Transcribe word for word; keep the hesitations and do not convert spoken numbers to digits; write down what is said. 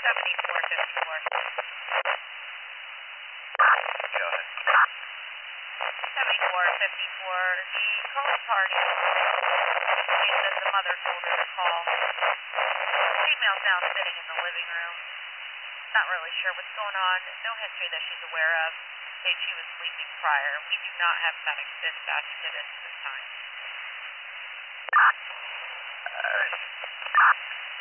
seventy-four fifty-four. Go ahead. seventy-four fifty-four. The calling party states that the mother told her to call. Female's now sitting in the living room. Not really sure what's going on. No history that she's aware of. States she was sleeping prior. We do not have medics dispatched to this at this time. Uh,